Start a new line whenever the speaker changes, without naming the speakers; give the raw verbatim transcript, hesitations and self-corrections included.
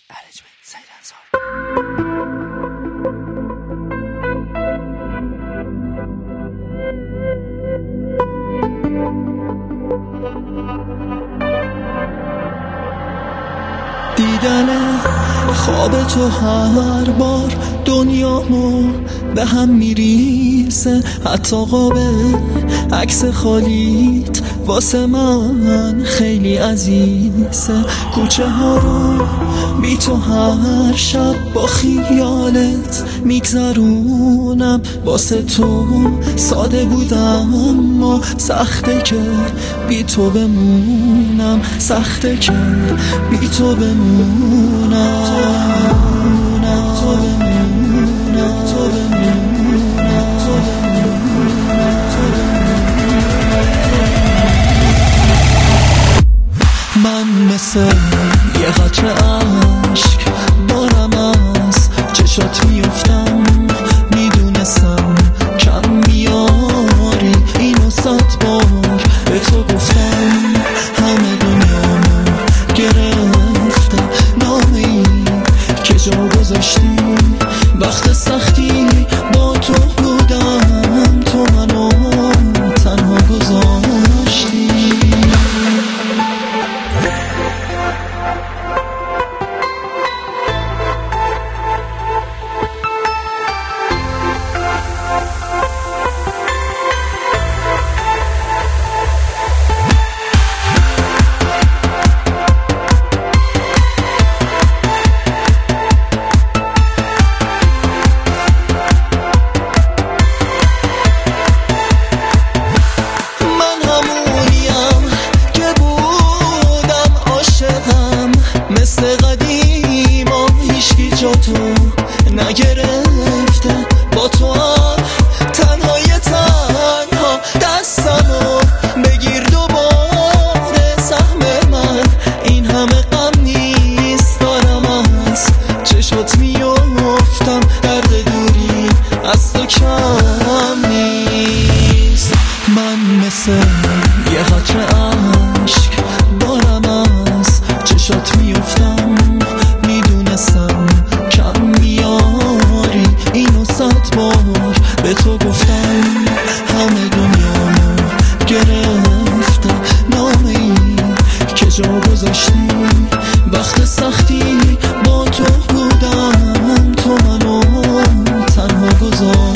ارنجمنت سعید انصار. دیدن خواب تو هر بار دنیامو به هم میریزه، حتی قاب عکس خالیت واسه من خیلی عزیزه. کوچه ها رو بی تو هر شب با خیالت میگذرونم، واسه تو ساده بودم اما سخته که بی تو بمونم، سخته که بی تو بمونم، تو بمونم، تو بمونم، تو بمونم، تو بمونم. من مثل یه قطره عشق دارم از چشات میفتم، میدونستم کم میاری اینو صد بار به تو گفتم. همه دنیامو گرفتم، نامی که جا گذاشتی وقت سختی با تو بودم، تو منو تنها گذاشتی. مثل قدیما هیچکی جا تو نگرفته، با تو هم تنهای تنها دستمو بگیر دوباره. سهم من این همه غم نیست، دارم از چشات میافتم، درد دوری از تو کم نیست. من مثل یه قطره عشق دارم از چشات میفتم، میدونستم کم میاری اینو صد بار به تو گفتم. همه دنیامو گرفتم، نامی که جا گذاشتی وقت سختی با تو بودم، تو منو تنها گذاشتی.